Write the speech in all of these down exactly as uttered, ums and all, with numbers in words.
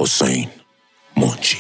حسین منجی.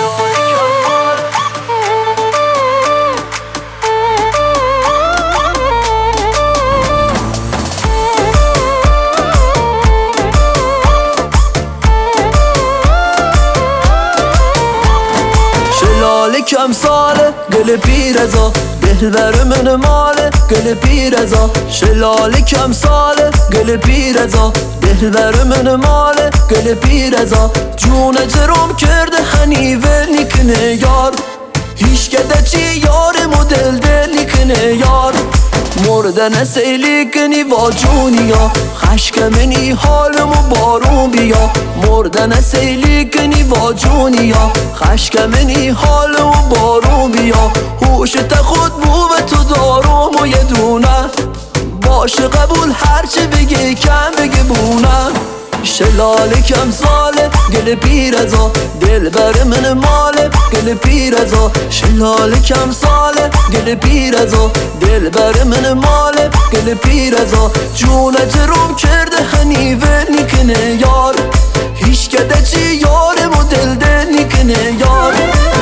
شلاله کم ساله گل پیرزا دلبر من ماله گل پیرزا. شلاله کم ساله گل پیرزا دلبر من ماله گل پیرزا. جون جرم کرده هنیوه نیکنه یار هیچ کده چی یار مدل دل نیکنه یار. مردن سیلی کنی با جونیا خشک منی حالمو بارون بیا. مردن سیلی کنی با جونیا خشک منی حالمو بارون بیا. هوشت خود بو به تو دارم و یه دونه باشه قبول هرچه بگی کم بگی بونه. شلاله کم ساله گل پیرزا دلبر من ماله گل پیرزا. شلاله کم ساله گل پیرزا دلبر من ماله گل پیرزا. جون جرم کرده هنیوه نیکنه یار هیچ کده چی یارم و دل دل نیکنه یار.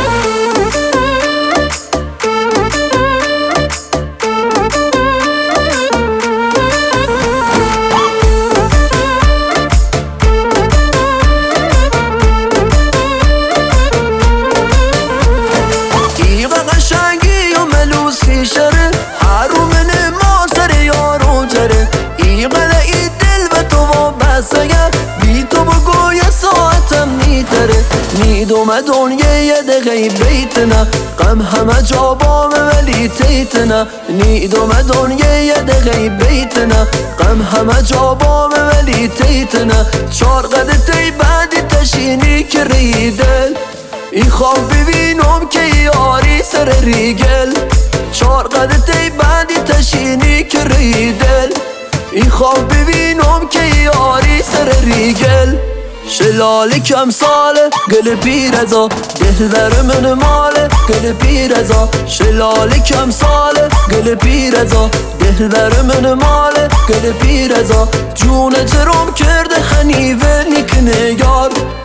شره حرومن ما سر یارو جره ایقل ای دل به تو و بسگه بی تو بگو یه ساعتم میتره. میدوم دنیا یه دقیقه بیتنه غم همه جا بامه ولی تیتنه. نیدوم دنیا یه دقیقه بیتنه غم همه جا بامه ولی تیتنه. چار قده تی بعدی تشینی که ریدل ای خواب ببینم که یاری سر ریگل. چار قده تی بعدی تشینی که ریدل ای خواب ببینم که یاری سر ریگل. شلاله کم ساله گل پیرزا دلبر من ماله گل پیرزا. شلاله کم ساله گل پیرزا دلبر من ماله گل پیرزا. جون جرم کرده هنیوه نیکنه یار